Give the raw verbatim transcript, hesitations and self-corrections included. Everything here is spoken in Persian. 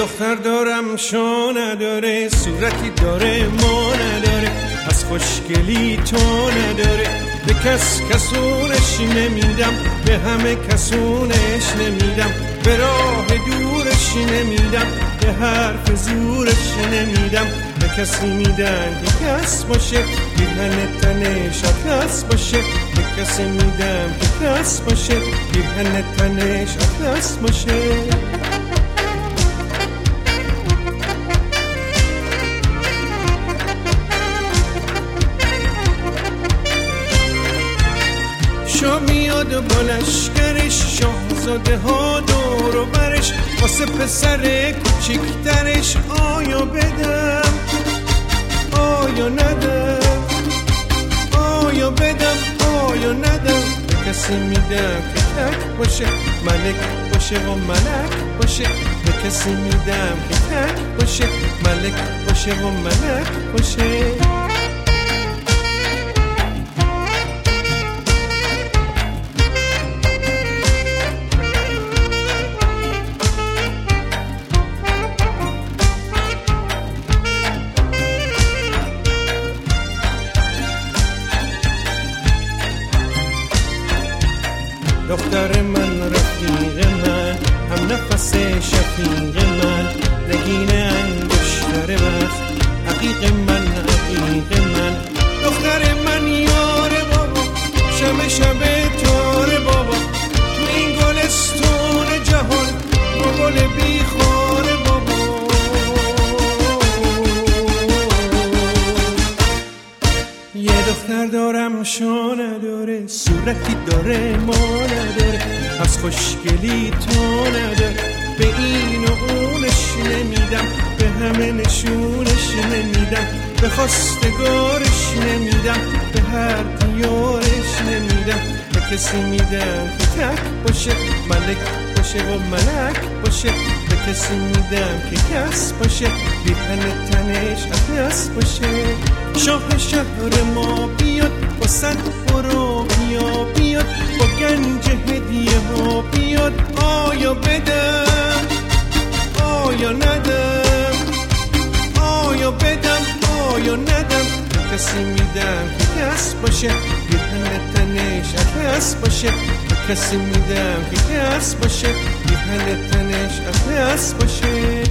دختر دارم شو نداره، صورتی داره ما نداره، از خوشگلی تو نداره. به کس کسونش نمیدم، به همه کسونش نمیدم، به راه دورش نمیدم، به حرف زورش نمیدم. به کسی میدن که کس باشه، بیهن تنش اطلس باشه. به کسی میدم که کس باشه، بیهن تنش اطلس باشه. شاه میاد و با لشکرش، شاهزاده ها دور و برش، واسه پسر کوچیکترش آیا بدم آیا ندم، آیا بدم آیا ندم. به کسی میدم که تک باشه، ملک باشه و ملک باشه. به کسی میدم که تک باشه، ملک باشه و ملک باشه. دختر من، رفیق من، هم نفس شفیق من، نگین انگشتر وقت، عقیق من عقیق من. دختر من یار بابا، شب شب تار بابا، تو این گلستون جهان با گل بیخار بابا. یه دختر دارم شو نداره، صورتی داره ما نداره، از خوشگلی تو نداره. به این و اونش نمیدم، به همه نشونش نمیدم، به خواستگارش نمیدم، به هر دیارش نمیدم. به کسی میدم که تک باشه، ملک باشه و ملک باشه. به کسی میدم که کس باشه، بیهن تنش اطلس باشه. شاه شهر ما بیاد، با صد برو بیا بیاد، با گنج هدیه ها بیاد. آیا بدم آیا ندم، آیا بدم آیا ندم. به کسی میدم که کس باشه، بیهن تنش اطلس باشه. به کسی میدم که کس باشه، بیهن تنش اطلس باشه.